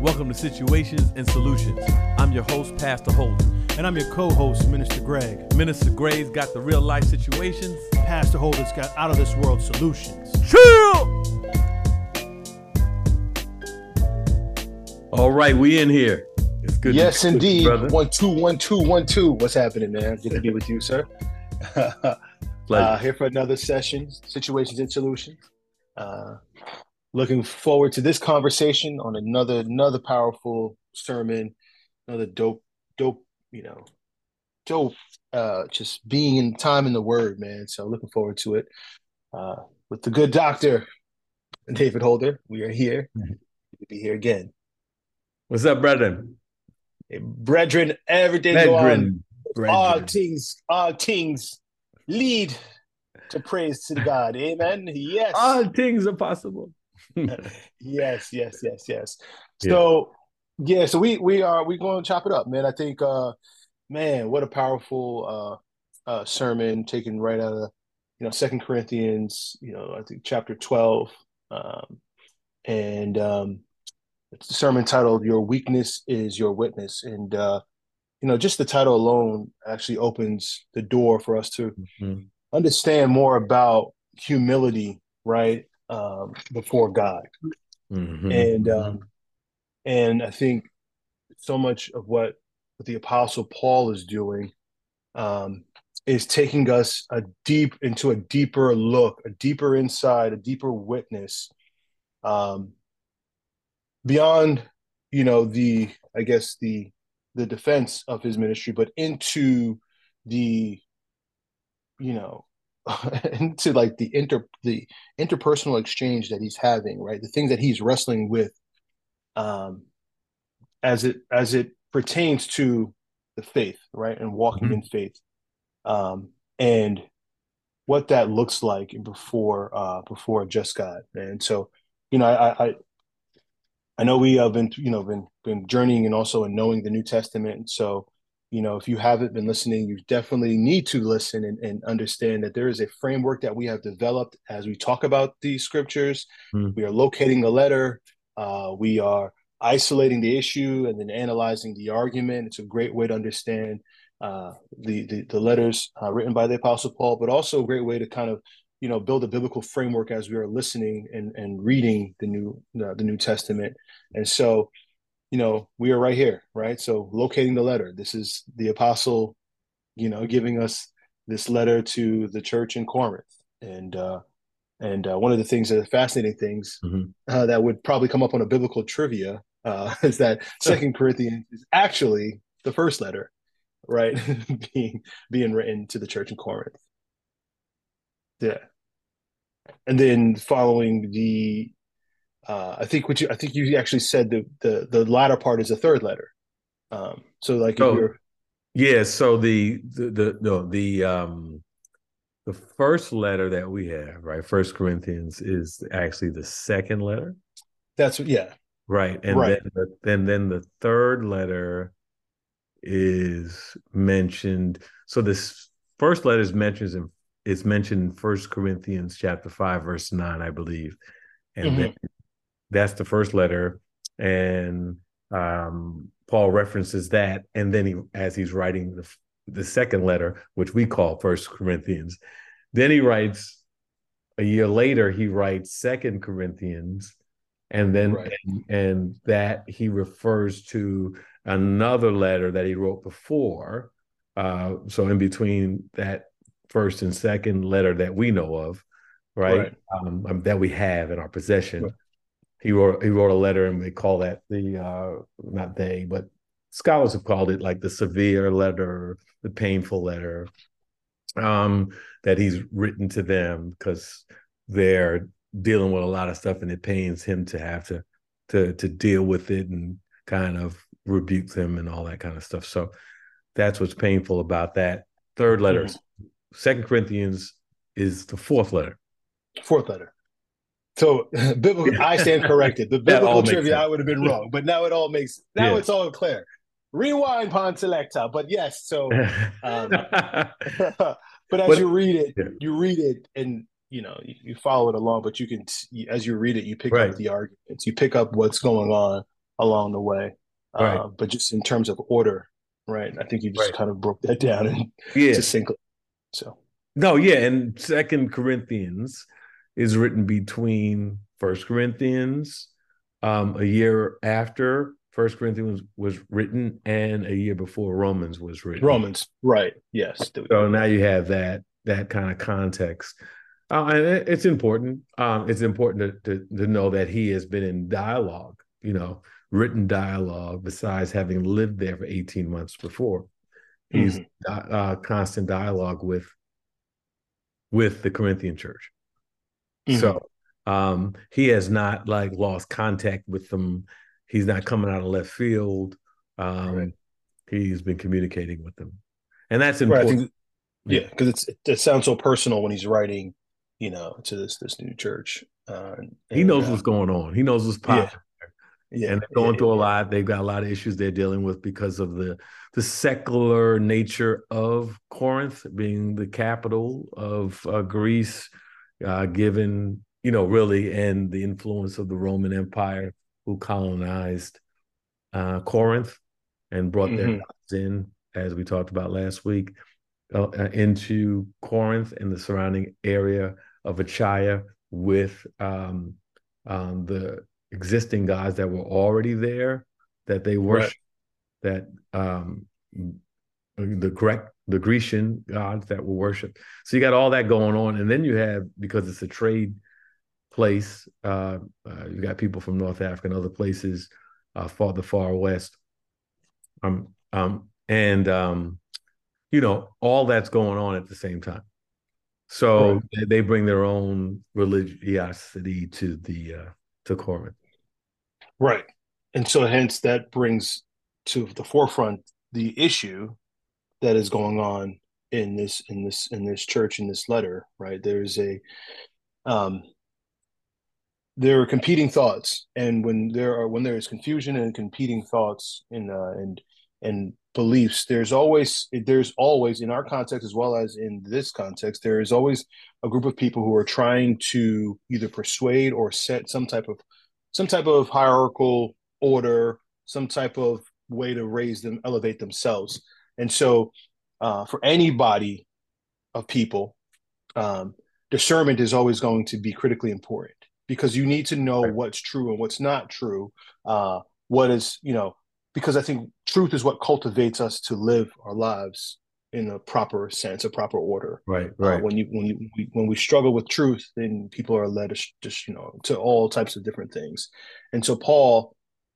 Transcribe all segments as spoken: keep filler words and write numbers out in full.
Welcome to Situations and Solutions. I'm your host, Pastor Holden. And I'm your co-host, Minister Greg. Minister Greg's got the real life situations. Pastor Holden's got out of this world solutions. Chill! All right, we in here. It's good. Yes, to indeed. You, one, two, one, two, one, two. What's happening, man? Good to be with you, sir. uh, here for another session, Situations and Solutions. Uh, looking forward to this conversation on another another powerful sermon, another dope, dope, you know, dope. Uh, just being in time in the Word, man. So looking forward to it. Uh, with the good doctor, David Holder, we are here. Mm-hmm. We'll be here again. What's up, brethren? Hey, brethren, everything brethren, go on. All things, all things lead to praise to God. Amen. Yes. All things are possible. yes, yes, yes, yes. Yeah. So, yeah, so we we are we going to chop it up, man. I think, uh, man, what a powerful uh, uh, sermon taken right out of, you know, Second Corinthians, you know, I think chapter twelve, um, and um, it's a sermon titled "Your Weakness Is Your Witness," and uh, you know, just the title alone actually opens the door for us to mm-hmm. understand more about humility, right? Um, before God. Mm-hmm. And um, and I think so much of what, what the Apostle Paul is doing um, is taking us a deep into a deeper look, a deeper insight, a deeper witness um, beyond, you know, the, I guess, the the defense of his ministry, but into the, you know, into like the inter the interpersonal exchange that he's having, right? The things that he's wrestling with, um, as it as it pertains to the faith, right, and walking mm-hmm. in faith, um, and what that looks like before uh, before a just God. And so, you know, I I, I know we have been you know been been journeying and also in knowing the New Testament, and so. You know, if you haven't been listening, you definitely need to listen and, and understand that there is a framework that we have developed as we talk about these scriptures. Mm. We are locating the letter. Uh, we are isolating the issue and then analyzing the argument. It's a great way to understand uh, the, the the letters uh, written by the Apostle Paul, but also a great way to kind of, you know, build a biblical framework as we are listening and, and reading the new uh, the New Testament. And so, you know, we are right here, right? So locating the letter. This is the apostle, you know, giving us this letter to the church in Corinth. And uh, and uh, one of the things that are fascinating things mm-hmm. uh, that would probably come up on a biblical trivia uh, is that Second Corinthians is actually the first letter, right? being being written to the church in Corinth. Yeah. And then following the Uh, I think what you I think you actually said the the the latter part is a third letter. Um, so like if oh, you're yeah, so the the the no the um the first letter that we have, right, First Corinthians, is actually the second letter. That's yeah. Right. And right. then the, then then the third letter is mentioned. So this first letter is mentioned in is mentioned in First Corinthians chapter five, verse nine, I believe. And mm-hmm. then that's the first letter, and um, Paul references that, and then he, as he's writing the the second letter, which we call First Corinthians, then he writes a year later. He writes Second Corinthians, and then right. and, and that he refers to another letter that he wrote before. Uh, so in between that first and second letter that we know of, right, right. Um, that we have in our possession. Right. He wrote he wrote a letter, and they call that the uh, not they, but scholars have called it like the severe letter, the painful letter, um, that he's written to them because they're dealing with a lot of stuff, and it pains him to have to to to deal with it and kind of rebuke them and all that kind of stuff. So that's what's painful about that third letter. Mm-hmm. Second Corinthians is the fourth letter. Fourth letter. So biblical, I stand corrected. The biblical trivia, I would have been wrong, but now it all makes, now yeah. it's all clear. Rewind, Pon Selecta. But yes, so, um, but as but, you read it, yeah. you read it and, you know, you, you follow it along, but you can, as you read it, you pick right. up the arguments, you pick up what's going on along the way. Right. Uh, but just in terms of order, right? I think you just Right. kind of broke that down and Yeah. succinctly. So No, yeah, and Second Corinthians is written between First Corinthians, um, a year after First Corinthians was written, and a year before Romans was written. Romans, right? Yes. So now you have that that kind of context, uh, and it, it's important. Um, it's important to, to to know that he has been in dialogue, you know, written dialogue. Besides having lived there for eighteen months before, he's Mm-hmm. uh, constant dialogue with with the Corinthian church. Mm-hmm. So um, he has not like lost contact with them. He's not coming out of left field. Right. Um, he's been communicating with them, and that's Right. I important. think, Yeah, yeah, because it's it, it sounds so personal when he's writing, you know, to this this new church. Uh, he and knows uh, what's going on. He knows what's yeah, popping, yeah, and they're yeah, going yeah, through a yeah. lot. They've got a lot of issues they're dealing with because of the the secular nature of Corinth being the capital of uh, Greece, uh, given you know really, and the influence of the Roman Empire who colonized uh, Corinth and brought their Mm-hmm. gods in, as we talked about last week, uh, uh, into Corinth and the surrounding area of Achaia with um, um, the existing gods that were already there that they Right. worship, that um, the Greek, the Grecian gods that were worshipped. So you got all that going on, and then you have, because it's a trade place, uh, uh, you got people from North Africa and other places, uh, far the far west, um, um, and um, you know, all that's going on at the same time. So Right. they bring their own religiosity to the uh, to Corinth. Right. And so hence that brings to the forefront the issue that is going on in this in this in this church in this letter, right? There's a um there are competing thoughts, and when there are when there is confusion and competing thoughts in uh, and and beliefs, there's always there's always in our context as well as in this context, there is always a group of people who are trying to either persuade or set some type of some type of hierarchical order, some type of way to raise them, elevate themselves, and so uh, for anybody of people, um, discernment is always going to be critically important because you need to know Right. what's true and what's not true. Uh, what is, you know, because I think truth is what cultivates us to live our lives in a proper sense, a proper order. Right. Uh, Right. when you when you when we struggle with truth, then people are led to just you know to all types of different things, and so Paul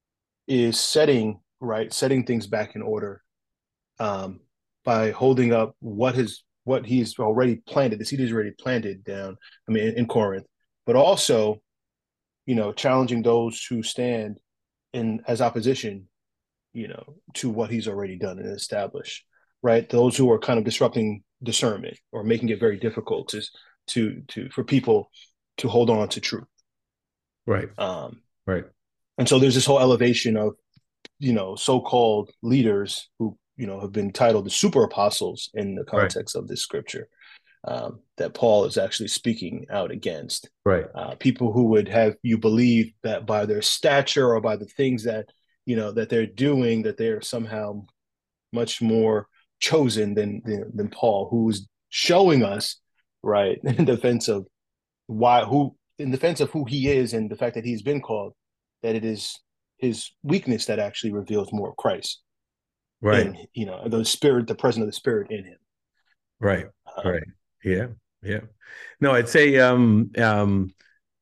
is setting right setting things back in order um, by holding up what his what he's already planted, the seed he's already planted down. I mean, in, in Corinth, but also, you know, challenging those who stand in as opposition, you know, to what he's already done and established. Right, those who are kind of disrupting discernment or making it very difficult to to to for people to hold on to truth. Right. Um, Right. and so there's this whole elevation of you know so-called leaders who you know have been titled the super apostles in the Right. context of this scripture um, that Paul is actually speaking out against. Right. Uh, people who would have you believe that by their stature or by the things that you know that they're doing, that they're somehow much more chosen than than, than Paul, who's showing us right in defense of why who in defense of who he is and the fact that he's been called, that it is his weakness that actually reveals more of Christ Right. in you know the spirit, the presence of the spirit in him. Right. Um, Right. Yeah. Yeah. No, I'd say um um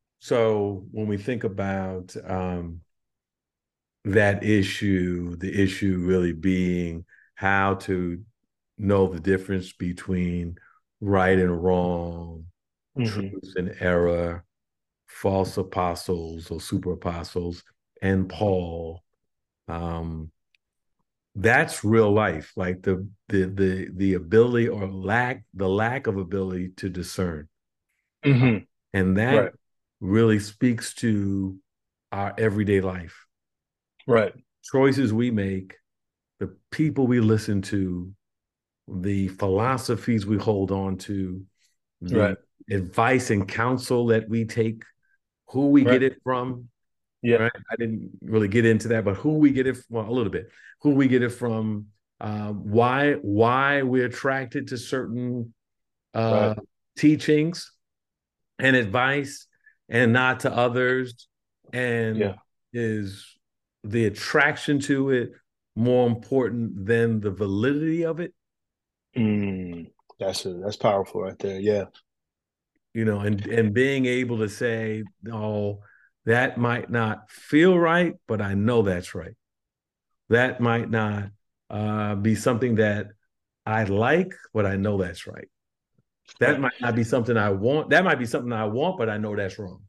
so when we think about um that issue, the issue really being how to know the difference between right and wrong, mm-hmm. truth and error, false apostles or super apostles, and Paul. Um, that's real life, like the the the the ability or lack the lack of ability to discern, Mm-hmm. and that Right, really speaks to our everyday life right, choices we make, the people we listen to, the philosophies we hold on to, the right, advice and counsel that we take, who we get right, it from, Yeah. right? I didn't really get into that, but who we get it from, well, a little bit, who we get it from, uh, why why we're attracted to certain uh, Right. teachings and advice and not to others, Yeah. and is the attraction to it more important than the validity of it? Mm, that's a, that's powerful right there. Yeah. You know, and and being able to say, oh, that might not feel right, but I know that's right. That might not uh, be something that I like, but I know that's right. That Right. might not be something I want. That might be something I want, but I know that's wrong.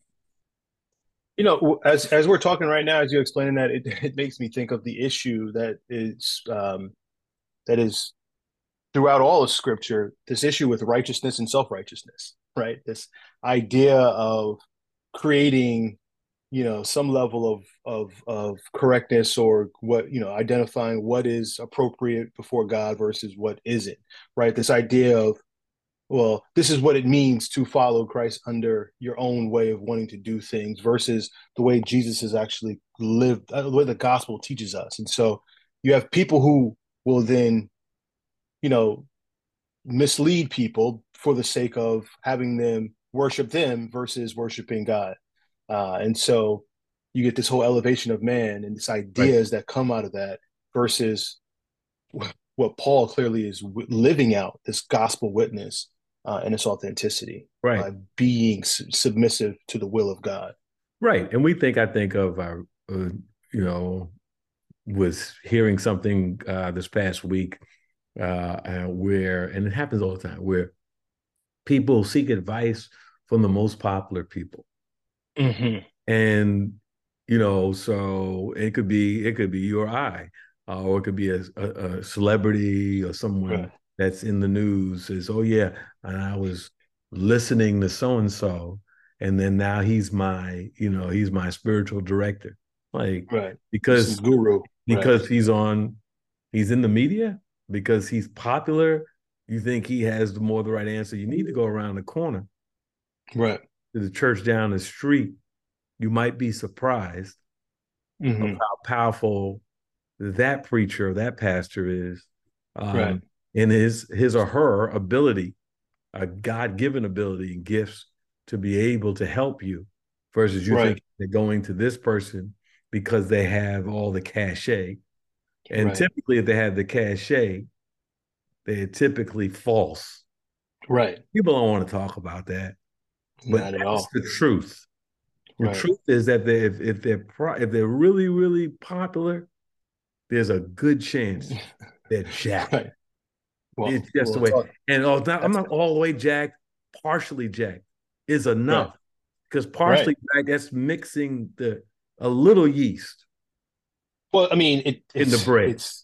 You know, as as we're talking right now, as you're explaining that, it, it makes me think of the issue that is um, that is throughout all of Scripture. This issue with righteousness and self righteousness, right? This idea of creating, you know, some level of of of correctness, or what, you know, identifying what is appropriate before God versus what isn't, right? This idea of, well, this is what it means to follow Christ under your own way of wanting to do things versus the way Jesus has actually lived, uh, the way the gospel teaches us. And so you have people who will then, you know, mislead people for the sake of having them worship them versus worshiping God. Uh, and so you get this whole elevation of man and these Right. ideas that come out of that versus what Paul clearly is living out, this gospel witness uh, and its authenticity Right. by being su- submissive to the will of God. Right. And we think, I think of our, uh, you know, was hearing something uh, this past week uh, uh, where, and it happens all the time, where people seek advice from the most popular people. Mm-hmm. And, you know, so it could be, it could be you or I, uh, or it could be a, a, a celebrity or someone Right. that's in the news says, oh yeah, and I was listening to so-and-so, and then now he's my, you know, he's my spiritual director. Like, Right. Some because, guru. Right. because he's on, he's in the media, because he's popular, you think he has the more the right answer. You need to go around the corner Right. to the church down the street. You might be surprised of Mm-hmm. how powerful that preacher, that pastor is, Right. um, in his his or her ability, a God-given ability and gifts to be able to help you, versus you Right. think they're going to this person because they have all the cachet. And Right. typically, if they have the cachet, they're typically false. Right. People don't want to talk about that, but Not at that's all. the truth. The Right. truth is that they, if, if they're pro, if they're really really popular, there's a good chance they're jacked. Right. Well, It's just the well, way. talk, And oh, not, I'm that's not all the way jacked. Partially jacked is right. enough, because Right. partially jacked, that's mixing the a little yeast Well, I mean, it, in the it's bread. it's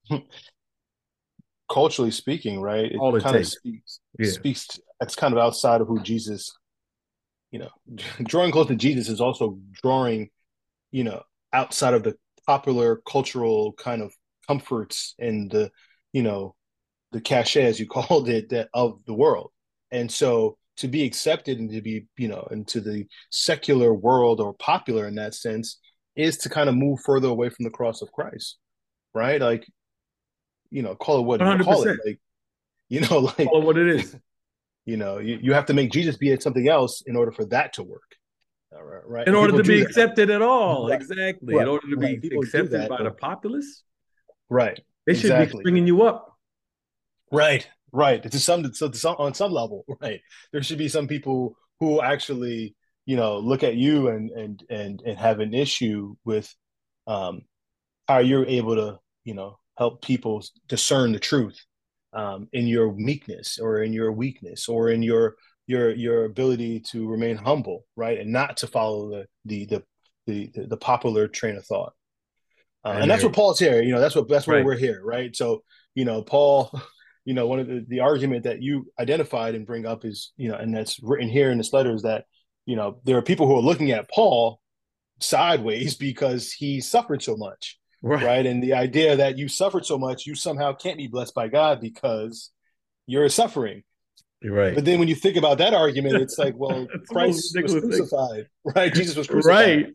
culturally speaking, right? It All it kind of takes. speaks Yeah. speaks. To, it's kind of outside of who Jesus. You know, drawing close to Jesus is also drawing, you know, outside of the popular cultural kind of comforts and the, you know, the cachet, as you called it, that of the world. And so to be accepted and to be, you know, into the secular world, or popular in that sense, is to kind of move further away from the cross of Christ, right? Like, you know, call it what you call it. one hundred percent. Like, you know, like, Call it what it is. you know, you, you have to make Jesus be something else in order for that to work. All right, right. In And order people to do be that. accepted at all. Right, Exactly. In right, order to right. be People do accepted that, by the but populace, right, they should be exactly. stringing you up. Right, right. To some, so to some, on some level, right. There should be some people who actually, you know, look at you and and and and have an issue with um, how you're able to, you know, help people discern the truth um, in your meekness, or in your weakness, or in your your your ability to remain humble, right, and not to follow the the the the, the popular train of thought. Uh, And and that's they're what Paul's here. You know, that's what that's where right. we're here, right? So, you know, Paul, you know, one of the, the argument that you identified and bring up is, you know, and that's written here in this letter, is that, you know, there are people who are looking at Paul sideways because he suffered so much, Right. right? And the idea that you suffered so much, you somehow can't be blessed by God because you're suffering. You're right. But then when you think about that argument, it's like, well, It's the most Christ was ridiculous thing. crucified, right? Jesus was crucified. Right.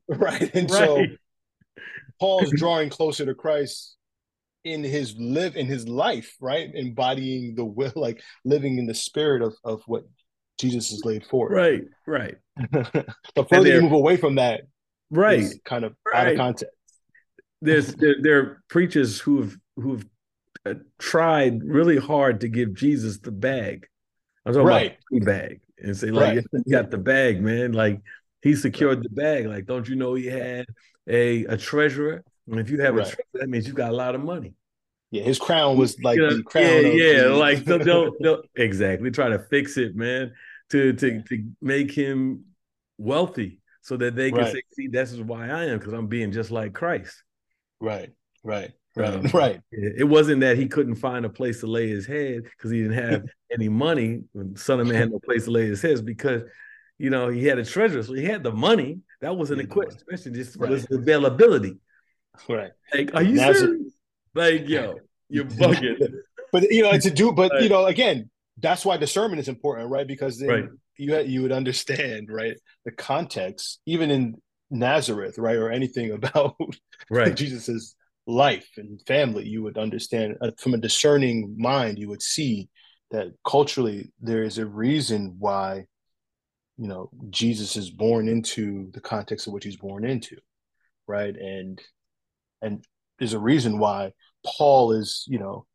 right? And so Right. Paul's drawing closer to Christ in his live in his life, right? Embodying the will, like living in the spirit of of what Jesus has laid forth. Right. Right. The And further you they're move away from that right. is kind of out of Right. context. There's there, there are preachers who've who've uh, tried really hard to give Jesus the bag. I'm talking about Right, the bag and say like, yeah, right, he got the bag, man. Like he right, secured the bag. Like, don't you know he had a a treasurer? And if you have a right. treasurer, that means you got a lot of money. Yeah, his crown You was like know, the yeah, crown of yeah. the Like so they'll they'll exactly try to fix it, man, to to to make him wealthy so that they can right, say, see, this is why I am, because I'm being just like Christ. right, right, right, Um, right. it wasn't that he couldn't find a place to lay his head because he didn't have any money. When the Son of Man had no place to lay his head because, you know, he had a treasure, so he had the money. That wasn't a Yeah, the money. question. Just was Right, the availability. right. Like, are Yeah, you Nazareth. serious? Like, yo, you're bugging. But you know, to do, but you Like, know, again, that's why discernment is important, right? Because right, then you you would understand, right, the context, even in Nazareth, right, or anything about right, Jesus's life and family, you would understand uh, from a discerning mind. You would see that culturally there is a reason why you know Jesus is born into the context of which he's born into, right, and and there's a reason why Paul is, you know,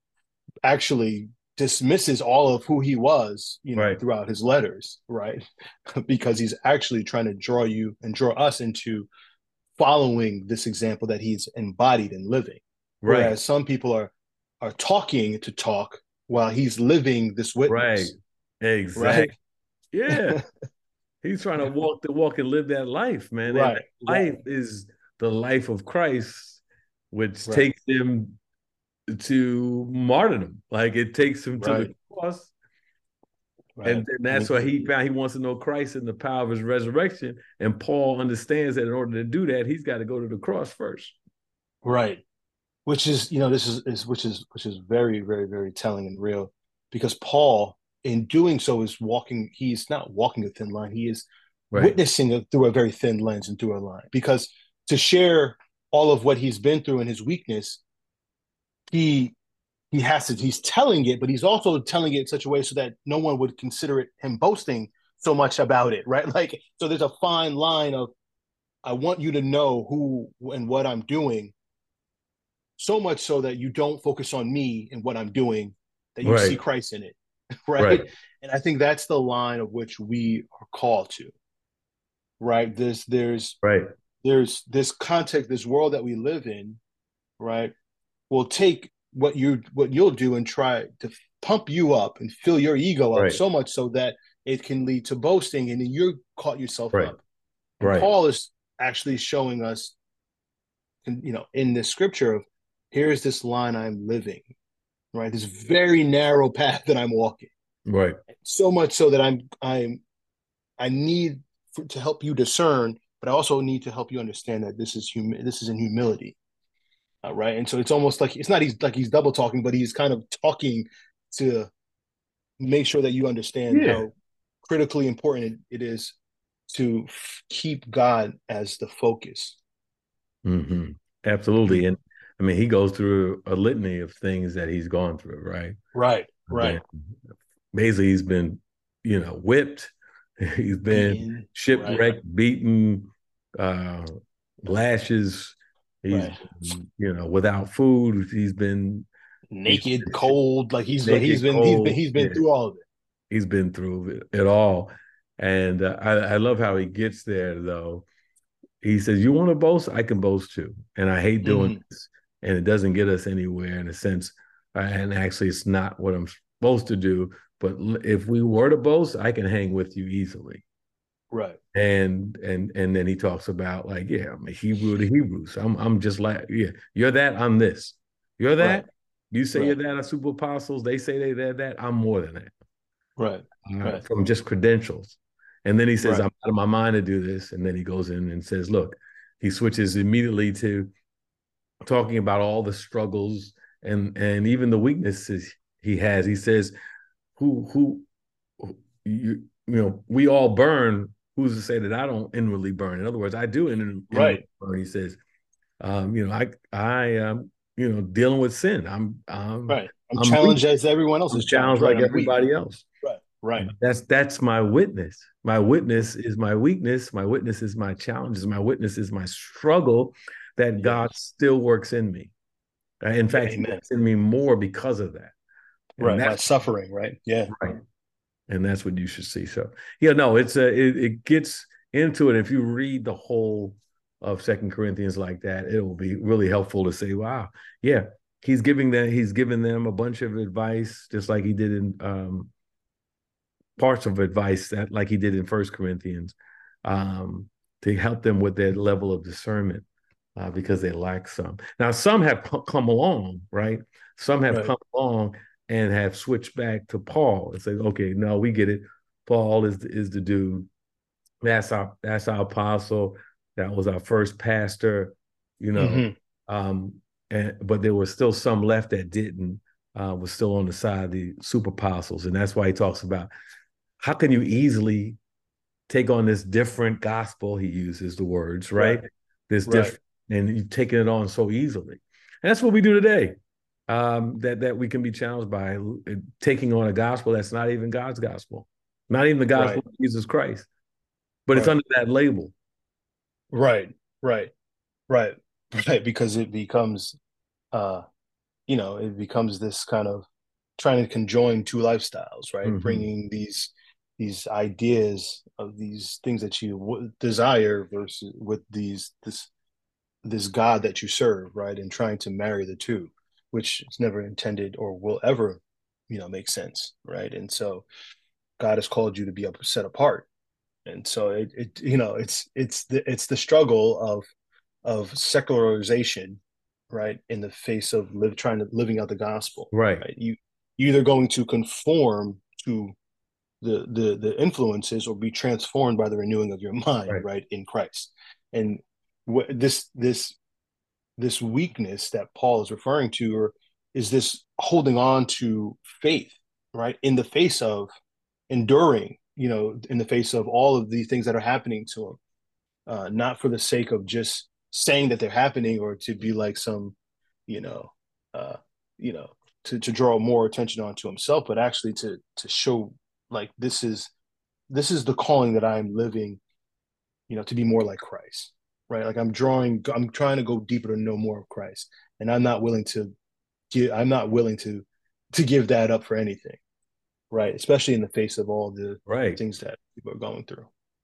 actually dismisses all of who he was, you know, right, throughout his letters, right? Because he's actually trying to draw you and draw us into following this example that he's embodied and living. right, Whereas some people are are talking to talk while he's living this right. witness, right? Exactly. Yeah. He's trying to walk the walk and live that life, man. And that Right, right, life is the life of Christ, which right, takes him to martyrdom. Like it takes him to the right, cross. right. And then I that's mean, why he found he wants to know Christ and the power of his resurrection. And Paul understands that in order to do that, he's got to go to the cross first. right. Which is, you know, this is, is which is which is very, very, very telling and real, because Paul, in doing so, is walking. He's not walking a thin line. He is Right. witnessing it through a very thin lens and through a line. Because to share all of what he's been through and his weakness, he he has to. He's telling it, but he's also telling it in such a way so that no one would consider it him boasting so much about it, right? Like, so there's a fine line of I want you to know who and what I'm doing, so much so that you don't focus on me and what I'm doing, that you see Right. Christ in it, Right. right? And I think that's the line of which we are called to, right? There's there's Right. there's this context, this world that we live in, right? Will take what you what you'll do and try to pump you up and fill your ego up Right. so much so that it can lead to boasting, and then you're caught yourself Right. up. And Right. Paul is actually showing us, you know, in this scripture of here's this line I'm living, right? This very narrow path that I'm walking. Right. So much so that I'm I'm I need for, to help you discern, but I also need to help you understand that this is hum- this is in humility, uh, right? And so it's almost like it's not he's like he's double talking, but he's kind of talking to make sure that you understand Yeah. how critically important it is to f- keep God as the focus. Mm-hmm. Absolutely. And I mean, he goes through a litany of things that he's gone through, right? Right, right. Been, basically, he's been, you know, whipped. He's been Beaten, right, shipwrecked, beaten, uh, lashes. He's, right. been, you know, without food. He's been, he's Naked, cold, like he's he's naked, been he's been cold. he's been Yeah, through all of it. he's been through it, it all. And uh, I, I love how he gets there, though. He says, "You want to boast? I can boast too." And I hate doing Mm-hmm. this, and it doesn't get us anywhere in a sense. Uh, and actually, it's not what I'm supposed to do. But if we were to boast, I can hang with you easily. Right, And and and then he talks about like, yeah, I'm a Hebrew to Hebrews. I'm I'm just like, yeah, you're that, I'm this. You're right, that. You say you're right, that are super apostles. They say they they're that. I'm more than that right, uh, right, from just credentials. And then he says, I'm right, out of my mind to do this. And then he goes in and says, look, he switches immediately to talking about all the struggles and and even the weaknesses he has. He says, who who you you know, we all burn. who's to say that I don't inwardly burn? In other words, I do in, inwardly Right. burn. He says, um, you know, I, I, um, you know, dealing with sin. I'm, um, Right. I'm I'm weak. challenged as everyone else I'm is challenged. challenged Right. like I'm weak. everybody else. Right. Right. That's that's my witness. My witness is my weakness. My witness is my challenges. My witness is my struggle that God Yes. still works in me. Uh, In Yeah. fact, He Amen. works in me more because of that. And Right. My that's suffering. Right. Yeah. right. And that's what you should see. So yeah, no, it's a it, it gets into it. If you read the whole of Second Corinthians like that, it will be really helpful to say, wow, yeah, he's giving them he's giving them a bunch of advice, just like he did in um, parts of advice that like he did in First Corinthians, um, to help them with their level of discernment, uh, because they lack some. Now, some have come along, right? Some have Right. come along and have switched back to Paul and say, okay, no, we get it. Paul is is the dude. That's our that's our apostle. That was our first pastor, you know. Mm-hmm. Um, and but there was still some left that didn't. Uh, was still on the side of the super apostles, and that's why he talks about how can you easily take on this different gospel? He uses the words, right? Right. This Right. different, and you've taken it on so easily. And that's what we do today. Um, that that we can be challenged by taking on a gospel that's not even God's gospel, not even the Right. gospel of Jesus Christ, but it's Right. under that label. Right. Right. Right. Right. Because it becomes, uh, you know, it becomes this kind of trying to conjoin two lifestyles, right? Mm-hmm. Bringing these these ideas of these things that you w- desire versus with these this this God that you serve, right? And trying to marry the two, which is never intended or will ever, you know, make sense, right? And so God has called you to be set apart, and so it, it you know, it's it's the it's the struggle of of secularization, right, in the face of live trying to living out the gospel, Right, right? You you're either going to conform to the the the influences or be transformed by the renewing of your mind, right, right, in Christ. And what this this this weakness that Paul is referring to, or is this holding on to faith, right, in the face of enduring, you know, in the face of all of these things that are happening to him, uh, not for the sake of just saying that they're happening or to be like some, you know, uh, you know, to, to draw more attention onto himself, but actually to to show like this is this is the calling that I'm living, you know, to be more like Christ, right? Like I'm drawing, I'm trying to go deeper to know more of Christ, and I'm not willing to give, I'm not willing to to give that up for anything, right? Especially in the face of all the right. things that people are going through.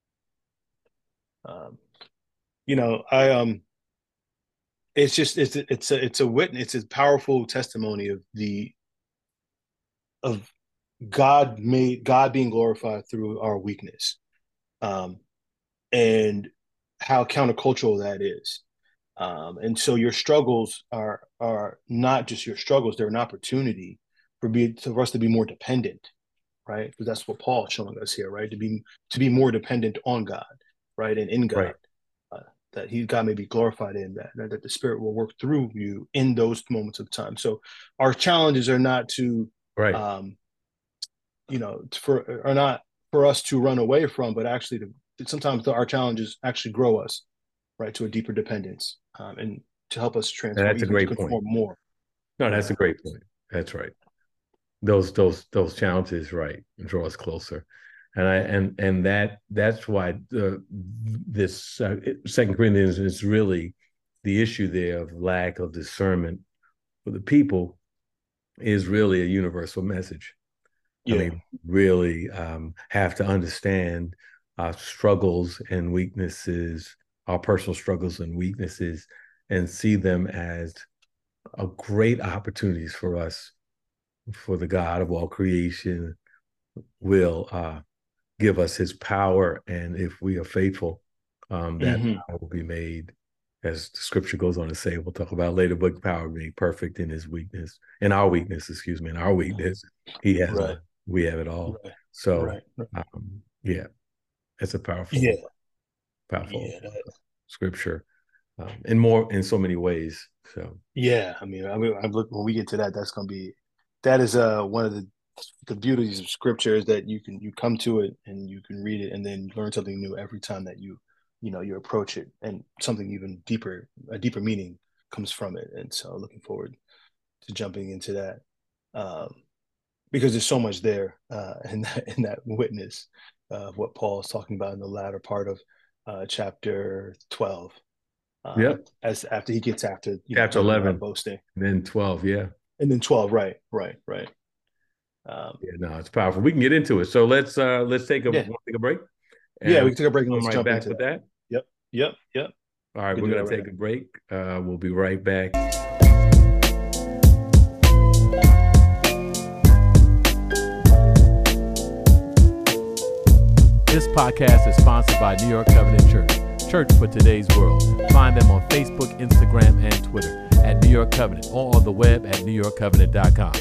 Um, you know, I um it's just it's it's a it's a witness, it's a powerful testimony of the of God made God being glorified through our weakness, um, and how countercultural that is. Um, and so your struggles are are not just your struggles; they're an opportunity for be for us to be more dependent, right? Because that's what Paul is showing us here, right? To be to be more dependent on God, right, and in God. Right. Uh, that he God may be glorified in that, that the Spirit will work through you in those moments of time. So our challenges are not to, Right. um, you know, for are not for us to run away from, but actually to sometimes our challenges actually grow us, right, to a deeper dependence, um, and to help us And transform, that's a even to great point. conform more. No, that's Yeah. a great point. That's right. Those those those challenges, right, draw us closer. And I and and that that's why the this uh, Second Corinthians is really the issue there of lack of discernment for the people is really a universal message. I Yeah. mean, really um, have to understand our struggles and weaknesses, our personal struggles and weaknesses, and see them as a great opportunities for us, for the God of all creation will uh, give us his power. And if we are faithful, um, that Mm-hmm. power will be made, as the scripture goes on to say, we'll talk about later, but power being perfect in his weakness, in our weakness, excuse me, in our weakness, he has Right. all, we have it all. Right. So, Right. Right. um, yeah, it's a powerful, Yeah. powerful Yeah. That, scripture, um, in more, in so many ways. So, yeah. I mean, I mean, I look when we get to that, that's gonna be that is uh one of the the beauties of scripture is that you can you come to it and you can read it and then learn something new every time that you you know you approach it, and something even deeper, a deeper meaning comes from it. And so looking forward to jumping into that, um, because there's so much there uh, in that in that witness of what Paul is talking about in the latter part of uh, chapter twelve. Um, Yep. As after he gets after you Chapter know, eleven, boasting, then twelve. Yeah. and then twelve. Right, right, right. Um, Yeah, no, it's powerful. We can get into it. So let's uh let's take a yeah, take a break, yeah. and We can take a break and come let's right jump back into with that. that. Yep, yep, yep. All right, We we're can do gonna that take right a break. Uh, we'll be right back. This podcast is sponsored by New York Covenant Church, Church for Today's World. Find them on Facebook, Instagram, and Twitter at New York Covenant, or on the web at new york covenant dot com.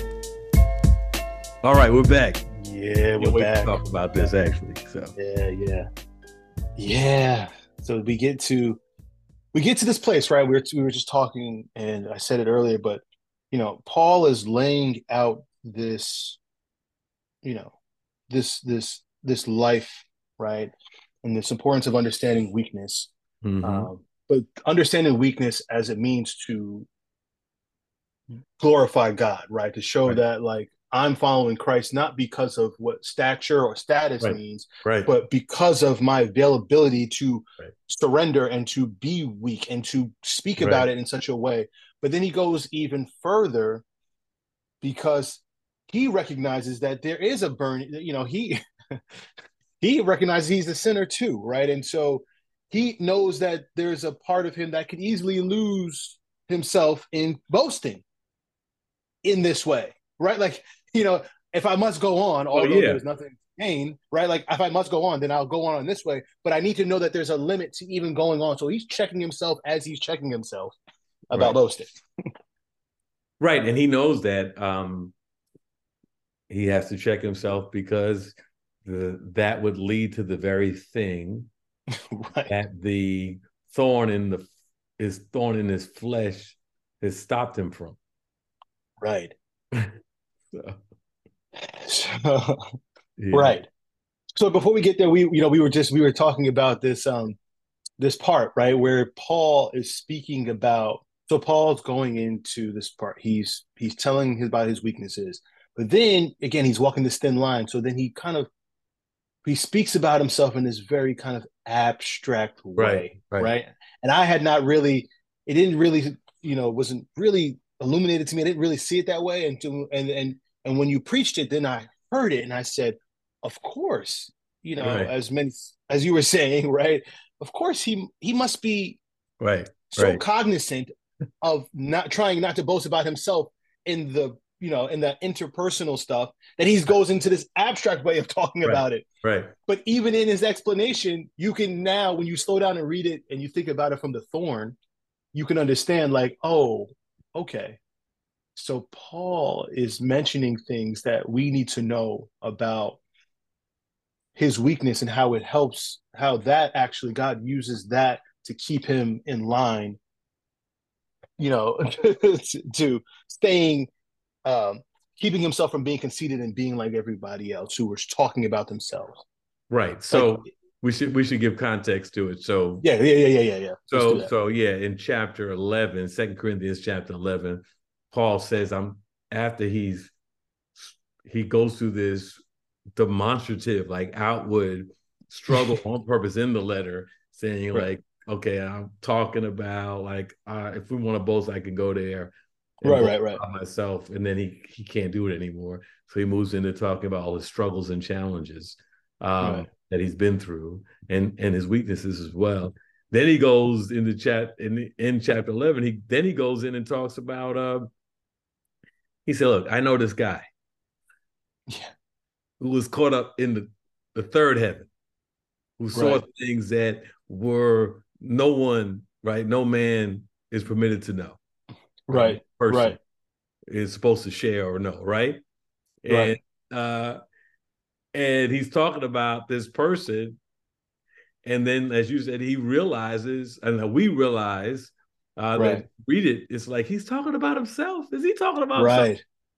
All right, we're back. Yeah, we're Can't wait back. to talk about this actually. So Yeah, yeah, yeah. So we get to we get to this place, right? We were we were just talking, and I said it earlier, but you know, Paul is laying out this, you know, this this this life, right, and this importance of understanding weakness, mm-hmm. um, but understanding weakness as it means to glorify God, right? To show Right. that like I'm following Christ not because of what stature or status Right. means, Right. but because of my availability to Right. surrender and to be weak and to speak Right. about it in such a way. But then he goes even further because he recognizes that there is a burn, you know, he he recognizes he's a sinner too, right? And so he knows that there's a part of him that could easily lose himself in boasting in this way, right? Like, you know, if I must go on, Oh although yeah. there's nothing to gain, right? Like, if I must go on, then I'll go on in this way. But I need to know that there's a limit to even going on. So he's checking himself as he's checking himself about Right. boasting. Right, and he knows that um, he has to check himself because the that would lead to the very thing Right. that the thorn in the his thorn in his flesh has stopped him from. Right. So, So, yeah. right. So before we get there, we you know we were just we were talking about this um this part, right, where Paul is speaking about. So Paul's going into this part. He's he's telling his about his weaknesses, but then again he's walking this thin line. So then he kind of he speaks about himself in this very kind of abstract way, Right, right. right? And I had not really, it didn't really, you know, wasn't really illuminated to me. I didn't really see it that way. And to, and and and when you preached it, then I heard it and I said, of course, you know, Right. as many as you were saying, right? Of course, he he must be Right, so right. cognizant of not trying not to boast about himself in the you know in that interpersonal stuff that he goes into this abstract way of talking Right. about it. Right. But even in his explanation, you can now, when you slow down and read it and you think about it from the thorn, you can understand like, oh, okay. So Paul is mentioning things that we need to know about his weakness and how it helps, how that actually God uses that to keep him in line, you know, to staying, um, keeping himself from being conceited and being like everybody else who was talking about themselves. Right. So Like, we should we should give context to it. So yeah, yeah, yeah, yeah, yeah, yeah. Let's do so that. so yeah, in chapter eleven, Second Corinthians chapter eleven, Paul says, I'm after he's he goes through this demonstrative, like outward struggle on purpose in the letter, saying Right. like, okay, I'm talking about like uh, if we want to boast, I can go there. and Right, boast right, right. about myself, and then he he can't do it anymore. So he moves into talking about all his struggles and challenges um, Right. that he's been through, and and his weaknesses as well. Then he goes into chat in in chapter eleven. He then he goes in and talks about. Uh, he said, "Look, I know this guy Yeah. who was caught up in the, the third heaven, who saw Right. things that were no one, right? No man is permitted to know. Right. Person Right. is supposed to share or know, right? And Right. uh, and he's talking about this person, and then as you said, he realizes, and we realize uh, Right. that read it, it's like he's talking about himself. Is he talking about himself? Right.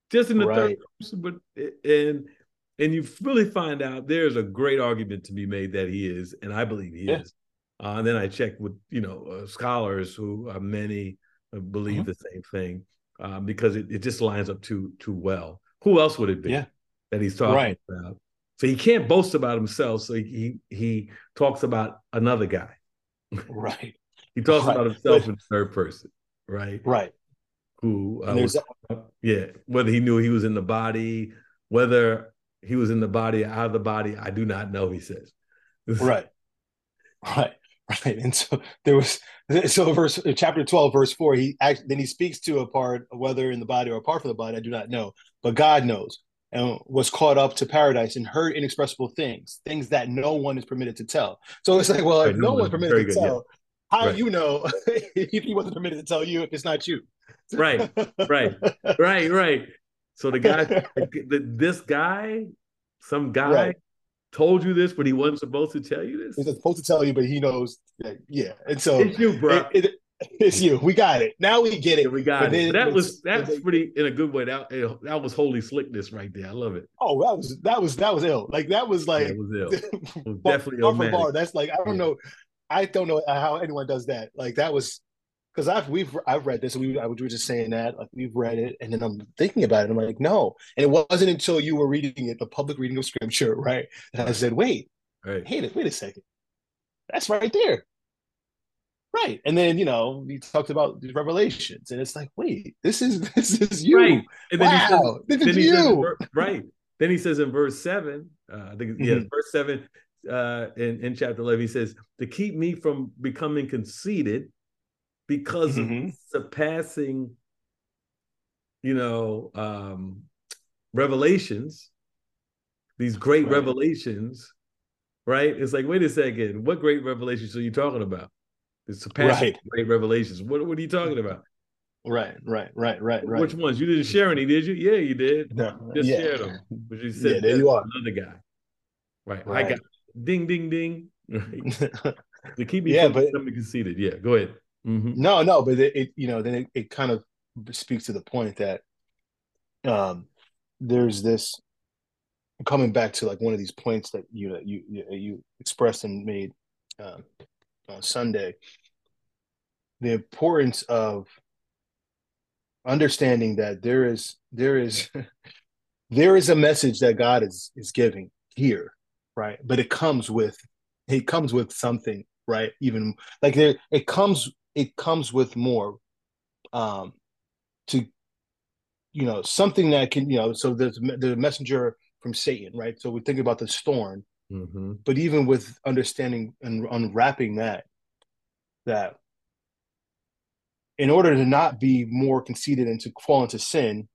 just in the third Right. person, but and and you really find out there's a great argument to be made that he is, and I believe he Yeah. is. Uh, and then I checked with you know uh, scholars who uh, many uh, believe Mhm. the same thing uh, because it, it just lines up too too well. Who else would it be Yeah. that he's talking Right. about? So he can't boast about himself. So he he, he talks about another guy. Right. He talks Right. about himself But in third person, right? right. Who And uh, was there's yeah, whether he knew he was in the body, whether he was in the body or out of the body, I do not know. He says, right. Right. Right. And so there was so verse chapter twelve, verse four, he actually then he speaks to a part, whether in the body or apart from the body, I do not know, but God knows, and was caught up to paradise and heard inexpressible things, things that no one is permitted to tell. So it's like, well, right, if no no one, one's permitted very to good, yeah, tell, how do right, you know if he wasn't permitted to tell you if it's not you? right, right, right, right. So the guy, the, this guy, some guy Right. told you this, but he wasn't supposed to tell you this. He's not supposed to tell you, but he knows that, yeah. And so It's you, it, bro. it it's you. We got it. Now we get Yeah, it. we But got it. But then that but, was but that's they, pretty in a good way. That that was holy slickness right there. I love it. oh, that was that was that was ill. Like that was Yeah, it like was ill. It was bar, definitely bar for illmatic. bar. That's like I don't Yeah, know. I don't know how anyone does that. Like that was because I've we've I've read this. We I, we were just saying that like we've read it, and then I'm thinking about it. I'm like, no. And it wasn't until you were reading it, the public reading of scripture, right? And I right, said, wait, right. wait, wait a second. That's right there. Right. And then, you know, we talked about the revelations, and it's like, wait, this is this is Right. you. And then he says, Wow, this is then he says, in you. ver- right. Then he says in verse seven, uh, I think, yes, Mhm. verse seven uh, in, in chapter eleven, he says, to keep me from becoming conceited because of Mhm. surpassing, you know, um, revelations, these great Right. revelations, right? It's like, wait a second, what great revelations are you talking about? The surpassing Right. great revelations. What, what are you talking about? Right. Right. Right. Right. Which Right. ones? You didn't share any, did you? Yeah, you did. No. Just Yeah. shared them. But you Yeah. said There there's you are. another guy. Right. I got Right. ding, ding, ding. Right. To keep me Yeah, from but becoming conceited. Yeah, go ahead. Mm-hmm. no, no, but it, it you know, then it, it kind of speaks to the point that um there's this coming back to like one of these points that you know you you, you expressed and made um, on Sunday, the importance of understanding that there is there is there is a message that God is is giving here, right? But it comes with it comes with something, right? Even like there it comes it comes with more um to you know something that can you know so there's the messenger from Satan, right? So we think about the storm, Mm-hmm. but even with understanding and unwrapping that that in order to not be more conceited and to fall into sin,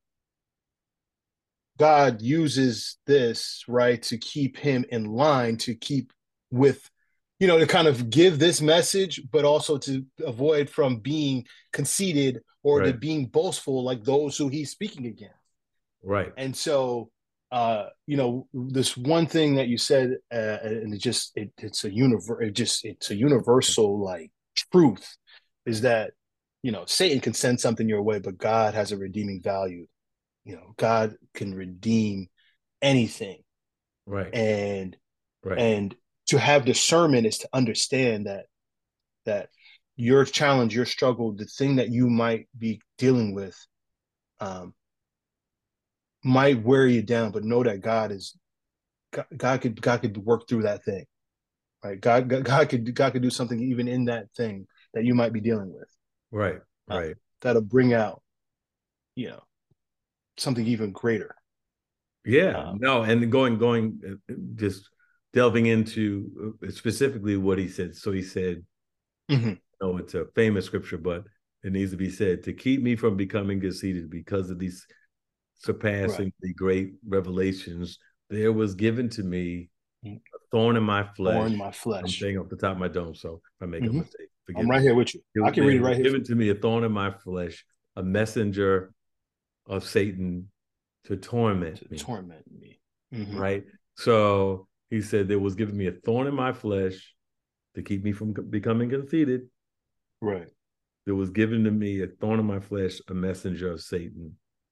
God uses this, right, to keep him in line, to keep with, you know, to kind of give this message, but also to avoid from being conceited or to Right. being boastful like those who he's speaking against. Right. And so, uh, you know, this one thing that you said, uh, and it just, it, it's a universe, it just, it's a universal like truth is that, you know, Satan can send something your way, but God has a redeeming value. You know, God can redeem anything. Right. And Right. and to have discernment is to understand that that your challenge, your struggle, the thing that you might be dealing with um might wear you down, but know that God is God, God could God could work through that thing. Right. God, God God could God could do something even in that thing that you might be dealing with. Right. Uh, Right. that'll bring out, you know, something even greater. Yeah. Um, No, and going going uh, just delving into uh, specifically what he said. So he said, mhm. no, it's a famous scripture, but it needs to be said to keep me from becoming conceited because of these Right. surpassingly great revelations. There was given to me a thorn in my flesh. Thorn in my I'm flesh. saying off the top of my dome, so if I make a Mm-hmm. mistake, I'm forgive right me. here with you. I It, can read it it was right here. given to me a thorn in my flesh, a messenger of Satan to torment To me, torment me. Mm-hmm. right? So he said there was given me a thorn in my flesh to keep me from becoming conceited. Right. There was given to me a thorn in my flesh, a messenger of Satan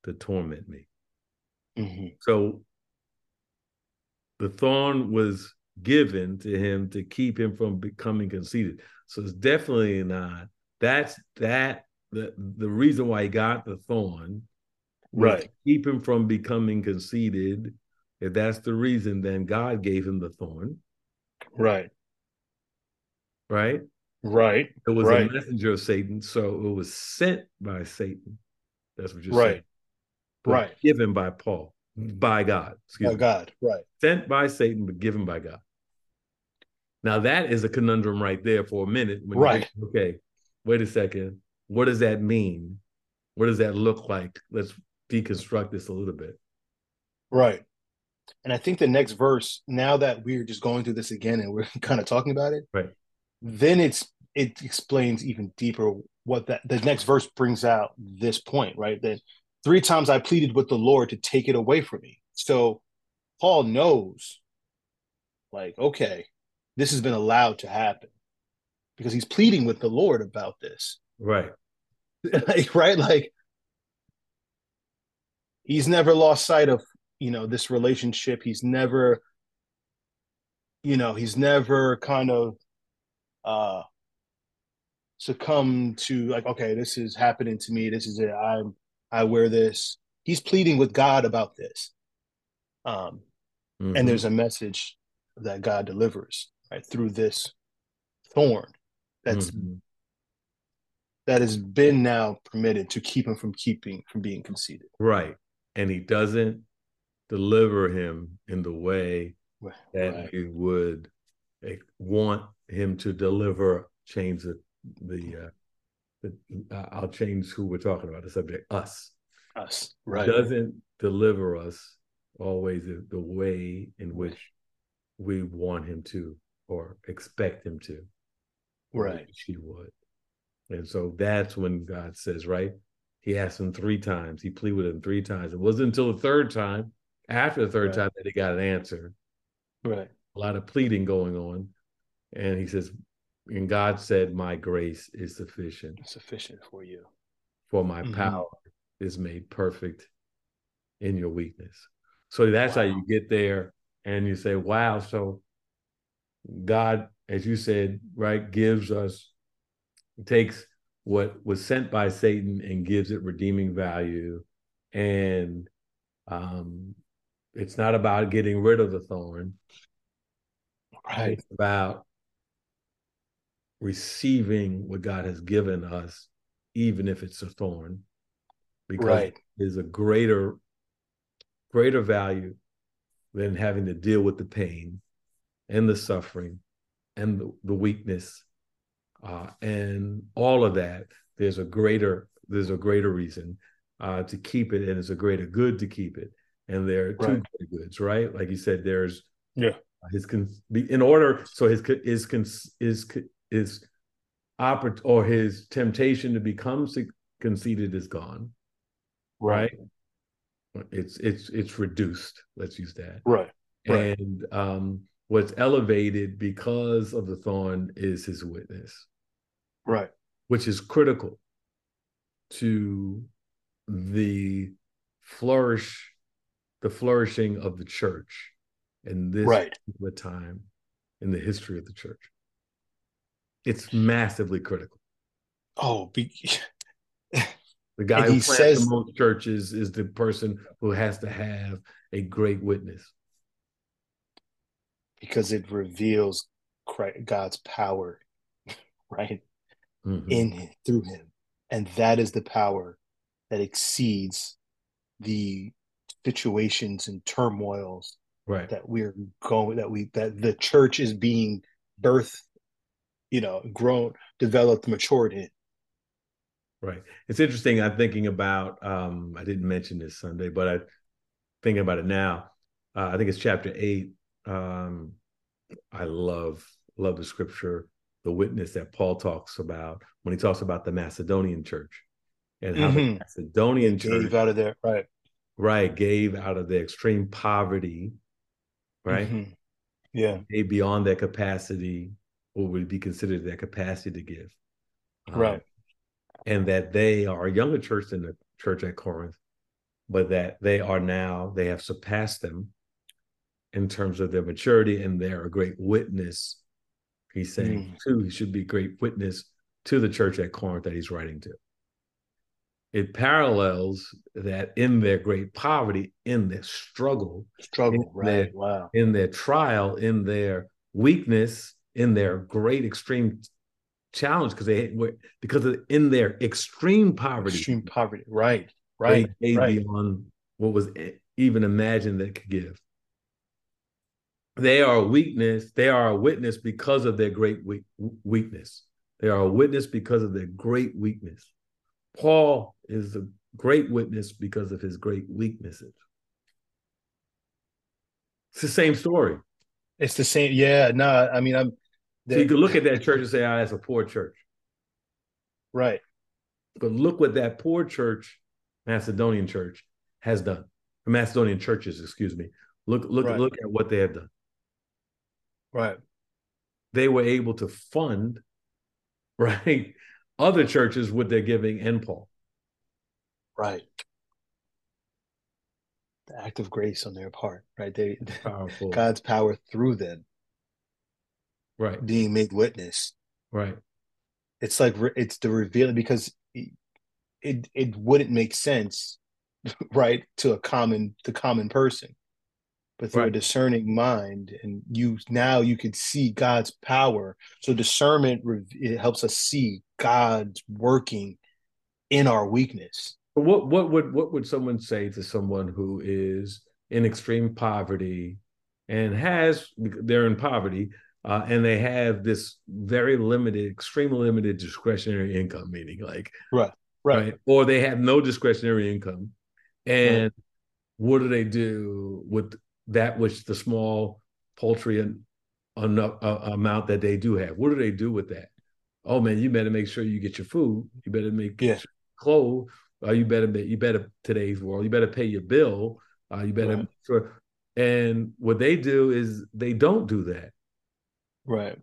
to torment me. Mm-hmm. So the thorn was given to him to keep him from becoming conceited. So it's definitely not, that's that, the, the reason why he got the thorn was Right. to keep him from becoming conceited. If that's the reason, then God gave him the thorn. Right. Right? Right. It was right. a messenger of Satan, so it was sent by Satan. That's what you're right. saying. But Right. given by Paul, by God, excuse By me. God. Right. Sent by Satan, but given by God. Now that is a conundrum right there for a minute. When Right. you think, okay, wait a second. What does that mean? What does that look like? Let's deconstruct this a little bit. Right. And I think the next verse, now that we're just going through this again and we're kind of talking about it, right, then it's it explains even deeper what that the next verse brings out this point, right? That three times I pleaded with the Lord to take it away from me. So Paul knows, like, okay, this has been allowed to happen because he's pleading with the Lord about this. Right. like, right? Like he's never lost sight of, you know, this relationship. He's never, you know, he's never kind of uh succumb to like, okay, this is happening to me. This is it. I'm I wear this. He's pleading with God about this. Um, mm-hmm. And there's a message that God delivers right through this thorn that's mm-hmm. that has been now permitted to keep him from keeping from being conceited. Right. And he doesn't deliver him in the way that right. we would want him to deliver, change the the, uh, the uh, I'll change who we're talking about, the subject, us. Us, right. He doesn't deliver us always the, the way in which we want him to or expect him to. Right. He would. And so that's when God says, right? He asked him three times. He pleaded with him three times. It wasn't until the third time, after the third right. time, that he got an answer. Right. A lot of pleading going on. And he says, and God said, my grace is sufficient. Sufficient for you. For my mm-hmm. power is made perfect in your weakness. So that's wow. how you get there. And you say, wow, so God, as you said, right, gives us, takes what was sent by Satan and gives it redeeming value. And um, it's not about getting rid of the thorn. Right. It's about receiving what God has given us, even if it's a thorn, because right. there's a greater, greater value than having to deal with the pain and the suffering and the, the weakness uh, and all of that. There's a greater, there's a greater reason uh, to keep it, and it's a greater good to keep it. And there are two right. goods, right? Like you said, there's yeah his con- in order, so his is is is is oppor- or his temptation to become conceited is gone, right? right? It's it's it's reduced. Let's use that, right? right. And um, what's elevated because of the thorn is his witness, right? Which is critical to the flourish, the flourishing of the church in this right. particular time in the history of the church. It's massively critical. Oh, be... the guy who plants says... the most churches is the person who has to have a great witness. Because it reveals Christ, God's power, right? Mm-hmm. In him, through him. And that is the power that exceeds the situations and turmoils right. that we're going, that we, that the church is being birthed, you know, grown, developed, matured in. Right. It's interesting. I'm thinking about, um, I didn't mention this Sunday, but I'm thinking about it now. Uh, I think it's chapter eight. Um, I love, love the scripture, the witness that Paul talks about when he talks about the Macedonian church and how mm-hmm. the Macedonian they church gave out of their, right. Right. Gave out of their extreme poverty, right? Mm-hmm. Yeah. Gave beyond their capacity, or would be considered their capacity to give. Right. Um, and that they are a younger church than the church at Corinth, but that they are now, they have surpassed them in terms of their maturity, and they're a great witness. He's saying, mm. too, he should be a great witness to the church at Corinth that he's writing to. It parallels that in their great poverty, in their struggle, struggle, in right? Their, wow. In their trial, in their weakness, in their great extreme challenge, because they were because of in their extreme poverty, extreme poverty, right, right, they gave right. beyond what was even imagined they could give. They are a weakness. They are a witness because of their great weak, weakness. They are a witness because of their great weakness. Paul is a great witness because of his great weaknesses. It's the same story. It's the same. Yeah, no, nah, I mean, I'm. The, so you can look at that church and say, "Ah, oh, that's a poor church." Right. But look what that poor church, Macedonian church, has done. Macedonian churches, excuse me. Look, look, right. look at what they have done. Right. They were able to fund, right, other churches with their giving and Paul. Right. The act of grace on their part, right? They Powerful. God's power through them. Right. Being made witness. Right. It's like it's the revealing, because it it wouldn't make sense, right, to a common to common person. But through right. a discerning mind, and you now you can see God's power. So discernment, it helps us see God's working in our weakness. What what would what would someone say to someone who is in extreme poverty and has they're in poverty uh, and they have this very limited, extremely limited discretionary income, meaning like right, right, right? Or they have no discretionary income, and right. what do they do with that which the small paltry and enough, uh, amount that they do have? What do they do with that? Oh man, you better make sure you get your food. You better make yeah. clothes. Uh, you better you better today's world. You better pay your bill. Uh, you better right. sure. And what they do is they don't do that. Right.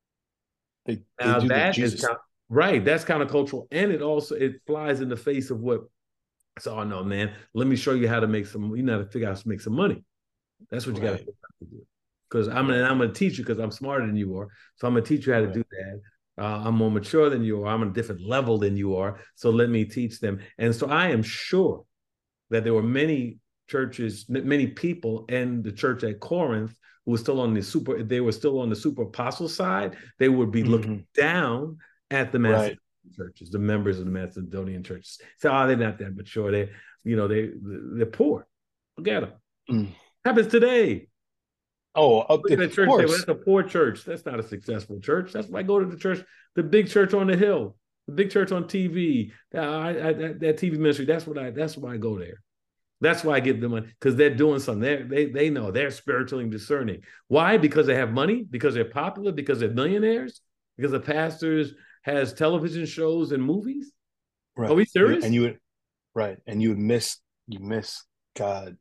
They, now they do that Jesus. is kind of, right. That's countercultural, and it also it flies in the face of what. So, oh no, man. Let me show you how to make some. You know how to figure out how to make some money. That's what you right. got to do. Because I'm right. I'm going to teach you because I'm smarter than you are. So I'm going to teach you how to right. do that. Uh, I'm more mature than you are. I'm on a different level than you are. So let me teach them. And so I am sure that there were many churches, many people in the church at Corinth who were still on the super, they were still on the super apostle side. They would be mm-hmm. looking down at the Macedonian right. churches, the members of the Macedonian churches. So, oh, they're not that mature. They, you know, they, they're poor. Look at them. Mm. Happens today. Oh, of, Look at the church. Say, well, that's a poor church. That's not a successful church. That's why I go to the church, the big church on the hill, the big church on T V. That, I, I, that T V ministry. That's what I. That's why I go there. That's why I give them money, because they're doing something. They they they know they're spiritually discerning. Why? Because they have money. Because they're popular. Because they're millionaires. Because the pastors has television shows and movies. Right. Are we serious? And you would, right, and you would miss you miss God.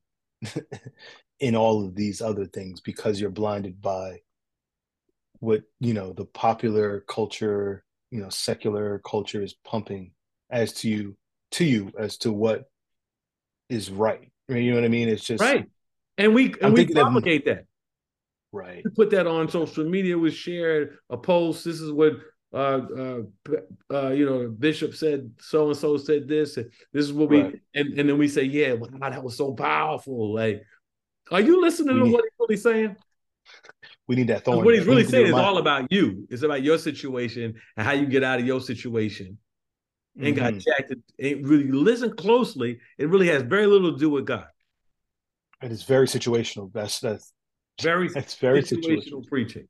In all of these other things, because you're blinded by what, you know, the popular culture, you know, secular culture is pumping as to you, to you as to what is right. You know what I mean? It's just right. And we and I'm we propagate that, that. Right. We put that on social media. We shared a post. This is what uh, uh, uh, you know, Bishop said. So and so said this. And this is what we right. and and then we say, yeah, wow, that was so powerful. Like. Are you listening we to need, what he's really saying? We need that thorn. What he's really saying is all about you. It's about your situation and how you get out of your situation. Ain't mm-hmm. got jacked. Ain't really listen closely. It really has very little to do with God. It is very situational. That's that's very that's very situational, situational preaching.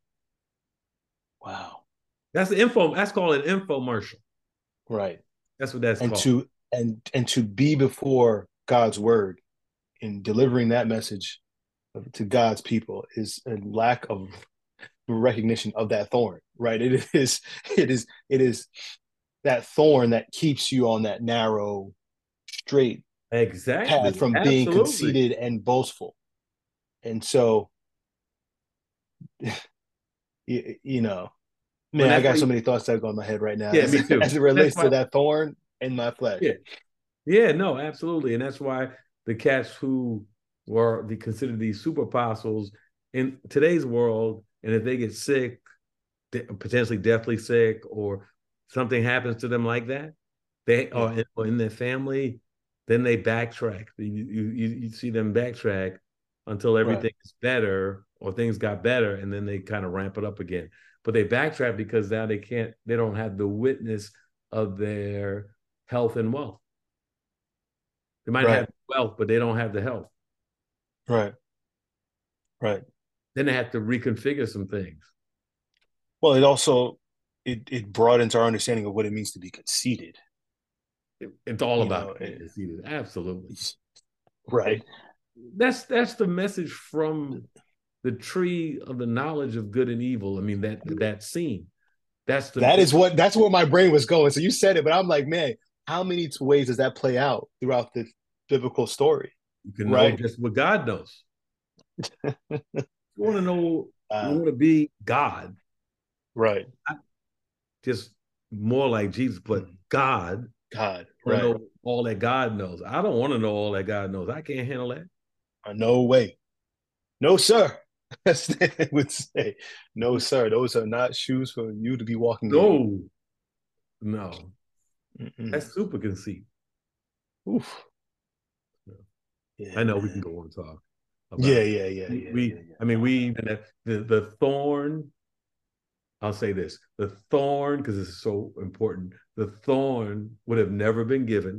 Wow. That's the info. That's called an infomercial. Right. That's what that's and called. To and and to be before God's word in delivering that message to God's people is a lack of recognition of that thorn, right? It is, it is, it is that thorn that keeps you on that narrow, straight exactly. path from Absolutely. being conceited and boastful. And so, you, you know, man, I got so many thoughts that go in my head right now. Yeah, as, me too. As it relates why, to that thorn in my flesh. Yeah. Yeah, no, absolutely. And that's why the cats who were the, considered these super apostles in today's world, and if they get sick, potentially deathly sick, or something happens to them like that, they yeah. or, in, or in their family, then they backtrack. You, you, you see them backtrack until everything right. is better, or things got better, and then they kind of ramp it up again. But they backtrack because now they can't, they don't have the witness of their health and wealth. They might right. have wealth, but they don't have the health. Right. Right. Then they have to reconfigure some things. Well, it also, it, it broadens our understanding of what it means to be conceited. It, it's all you about being conceited. Absolutely. Right. That's, that's the message from the tree of the knowledge of good and evil. I mean, that, that scene. That's the, that is what, that's where my brain was going. So you said it, but I'm like, man, how many ways does that play out throughout the biblical story? You can right? know just what God knows. You want to know, uh, you want to be God. Right. Not just more like Jesus, but God. God. Right. Know all that God knows. I don't want to know all that God knows. I can't handle that. Uh, no way. No, sir. As they would say. No, sir. Those are not shoes for you to be walking no. in. No. Mm-mm. That's super conceit. Oof. Yeah, I know man. We can go on and talk. About yeah, yeah, yeah, yeah, we, yeah, yeah. I mean, we the, the the thorn. I'll say this: the thorn, because this is so important. The thorn would have never been given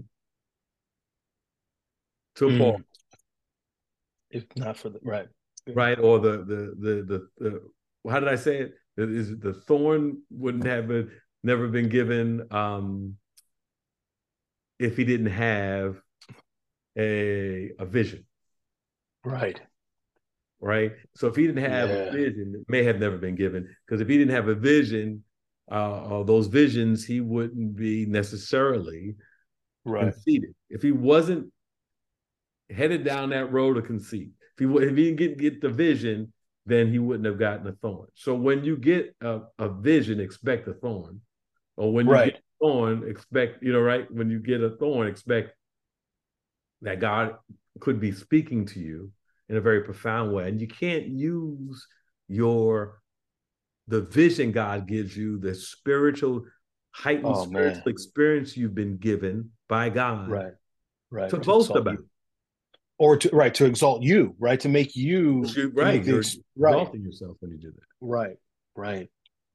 to mm. Paul, if not for the right, right, or the the the the, the how did I say it? Is the thorn wouldn't have been never been given um, if he didn't have a a vision. Right. Right. So if he didn't have yeah. a vision, it may have never been given. Because if he didn't have a vision, uh, or those visions, he wouldn't be necessarily right. conceited. If he wasn't headed down that road of conceit, if he if he didn't get, get the vision, then he wouldn't have gotten a thorn. So when you get a, a vision, expect a thorn. Or when you right. get a thorn, expect, you know, right? When you get a thorn, expect that God could be speaking to you in a very profound way. And you can't use your, the vision God gives you, the spiritual, heightened oh, spiritual man. experience you've been given by God. Right, right. To, to boast about. You. Or to, right, to exalt you, right? To make you. you right, you're ex- right. exalting yourself when you do that. Right, right.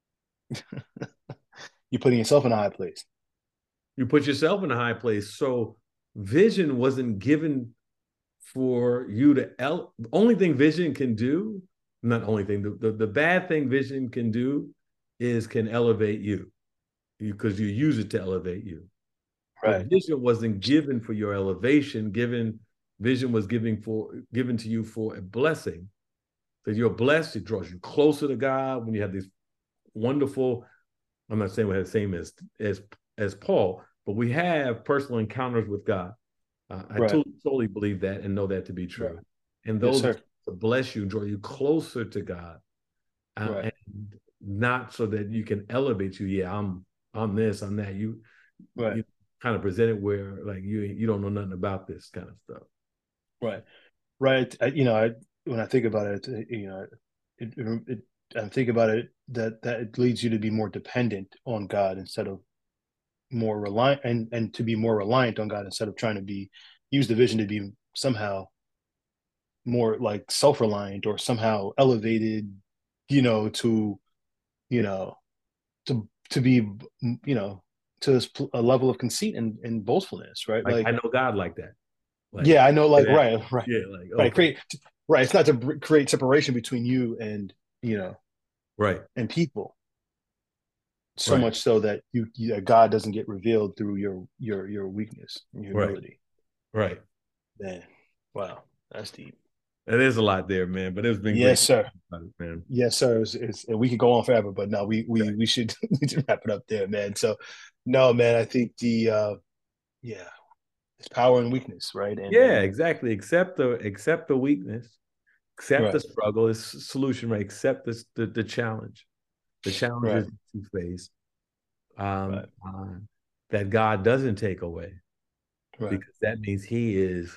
You're putting yourself in a high place. You put yourself in a high place. So vision wasn't given for you to el- the only thing vision can do, not the only thing, the, the, the bad thing vision can do is can elevate you because you, you use it to elevate you. Right. But vision wasn't given for your elevation. Given vision was given for given to you for a blessing. So you're blessed. It draws you closer to God when you have these wonderful. I'm not saying we have the same as as as Paul, but we have personal encounters with God. Uh, I right. totally, totally believe that and know that to be true. Right. And those yes, to bless you, draw you closer to God, uh, right. and not so that you can elevate you. Yeah, I'm I'm this, I'm that. You, right. you kind of present it where like you you don't know nothing about this kind of stuff. Right, right. I, you know, I when I think about it, you know, it, it, it, I think about it that that it leads you to be more dependent on God instead of more reliant and and to be more reliant on God instead of trying to be use the vision to be somehow more like self-reliant or somehow elevated, you know, to you know to to be you know to a level of conceit and, and boastfulness, right? Like, like I know God like that. Like, yeah, I know, like that, right, right, yeah, like okay. right. Create right. It's not to create separation between you and you know, right, and people. So right. much so that you, you God doesn't get revealed through your your your weakness and your humility. Right. right. Man, wow, that's deep. It is a lot there, man. But it's been yes, great sir. It, man. Yes, sir. It's, it's, we could go on forever, but no, we we okay. we should we should wrap it up there, man. So, no, man. I think the uh, yeah, it's power and weakness, right? And, yeah, exactly. Accept the accept the weakness, accept right. the struggle. It's solution, right? Accept this the the challenge. The challenges right. you face um, right. uh, that God doesn't take away, right. because that means He is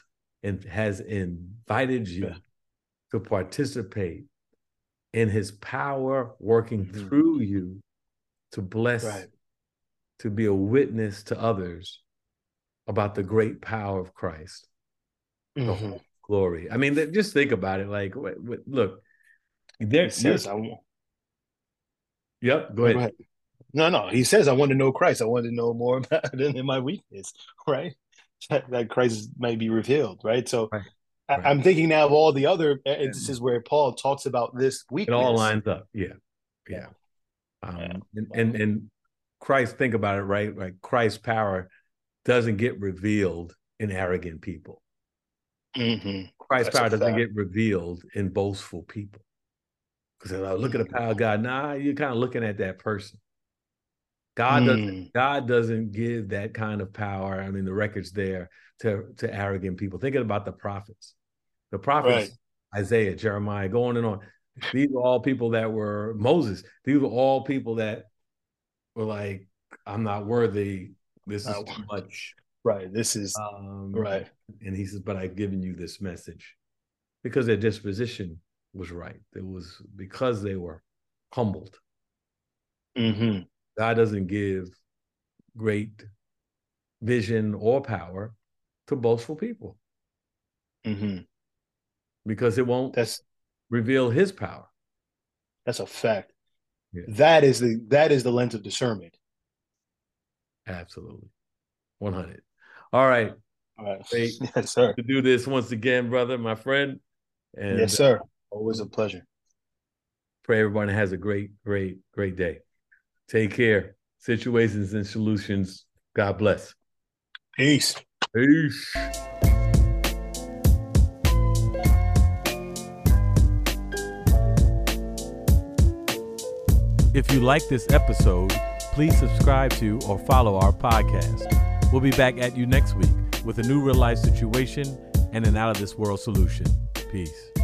and has invited you yeah. to participate in his power working Mm-hmm. through you to bless, Right. to be a witness to others about the great power of Christ, Mm-hmm. the whole glory. I mean, just think about it. Like, look, there. He says, "I want." Yep. Go no, ahead. Go ahead. No, no. He says, "I want to know Christ. I want to know more about than in my weakness." Right. That, that Christ may be revealed. Right. So. Right. I, Right. I'm thinking now of all the other instances where Paul talks about this weakness. It all lines up. Yeah. Yeah. yeah. Um, yeah. And, and, and Christ, think about it, right? Like Christ's power doesn't get revealed in arrogant people. Mm-hmm. Christ's That's power a doesn't fact. get revealed in boastful people. Because like, look at the power of God. Nah, you're kind of looking at that person. God doesn't, Mm. God doesn't give that kind of power. I mean, the record's there to, to arrogant people. Thinking about the prophets. The prophets, right. Isaiah, Jeremiah, going and on. These are all people that were Moses. These were all people that were like, I'm not worthy. This is too much. Right. This is um, right. And he says, but I've given you this message because their disposition was right. It was because they were humbled. Mm-hmm. God doesn't give great vision or power to boastful people. Mm-hmm. Because it won't that's reveal his power. That's a fact. Yeah. That is the that is the lens of discernment. Absolutely. one hundred. All right. All right. Great yes, sir. To do this once again, brother, my friend. And yes, sir. Always a pleasure. Pray everyone has a great, great, great day. Take care. Situations and solutions. God bless. Peace. Peace. If you like this episode, please subscribe to or follow our podcast. We'll be back at you next week with a new real life situation and an out of this world solution. Peace.